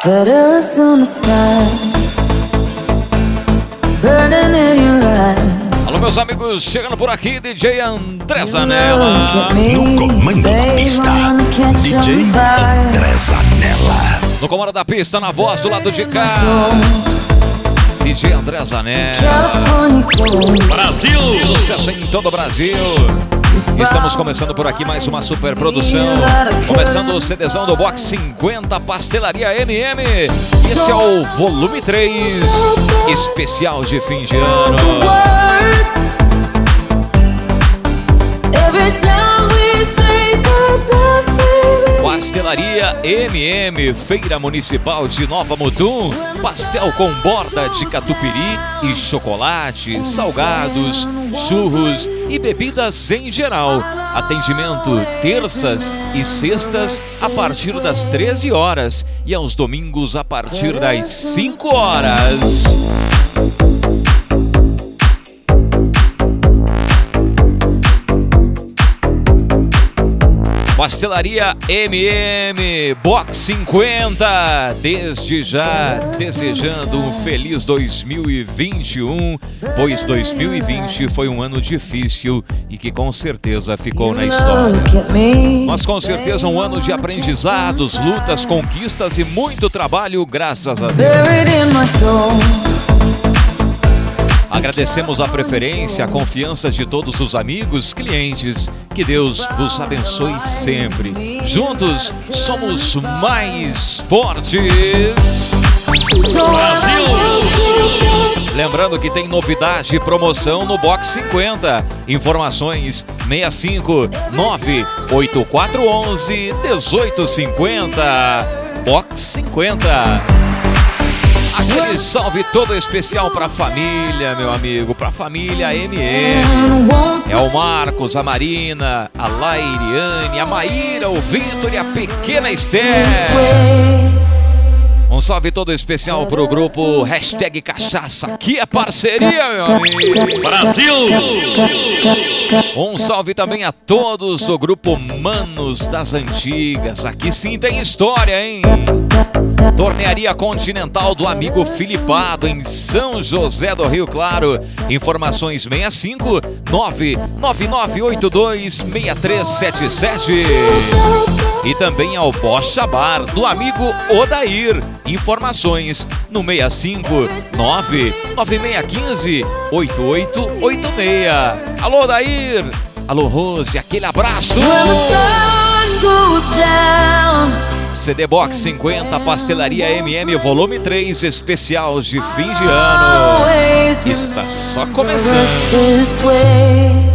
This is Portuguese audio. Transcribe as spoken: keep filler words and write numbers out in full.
Letters on the sky, burning in your eyes. Alô, meus amigos, chegando por aqui, D J André Zanella. No comando da pista, D J André Zanella. No comando da pista, na voz do lado de cá, D J André Zanella. Brasil! Sucesso em todo o Brasil. Estamos começando por aqui mais uma super produção. Começando o CDzão do Box cinquenta, Pastelaria M M. Esse é o volume três, especial de fim de ano. Pastelaria M M, Feira Municipal de Nova Mutum. Pastel com borda de catupiry e chocolate, salgados, churros e bebidas em geral. Atendimento terças e sextas a partir das treze horas e aos domingos a partir das cinco horas. Pastelaria M M, Box cinquenta, desde já desejando um feliz dois mil e vinte e um, pois dois mil e vinte foi um ano difícil e que com certeza ficou na história. Mas com certeza um ano de aprendizados, lutas, conquistas e muito trabalho, graças a Deus. Agradecemos a preferência, a confiança de todos os amigos, clientes. Que Deus vos abençoe sempre. Juntos somos mais fortes. Brasil! Lembrando que tem novidade e promoção no Box cinquenta. Informações seis cinco nove oito quatro um um oito cinco zero. Box cinquenta. Aquele salve todo especial pra família, meu amigo, pra família M M. É o Marcos, a Marina, a Lairiane, a Maíra, o Vitor e a pequena Esther. Um salve todo especial pro grupo Hashtag Cachaça. Aqui é parceria, meu amigo. Brasil! Um salve também a todos do grupo Manos das Antigas. Aqui sim tem história, hein? Tornearia Continental do amigo Filipado, em São José do Rio Claro. Informações seis cinco nove nove nove oito dois seis três sete sete. E também ao Bocha Bar do amigo Odair. Informações no seis cinco nove nove seis um cinco oito oito oito seis. Alô, Odair. Alô, Rose. Aquele abraço. C D Box cinquenta, Pastelaria M M, volume três, especial de fim de ano. Está só começando.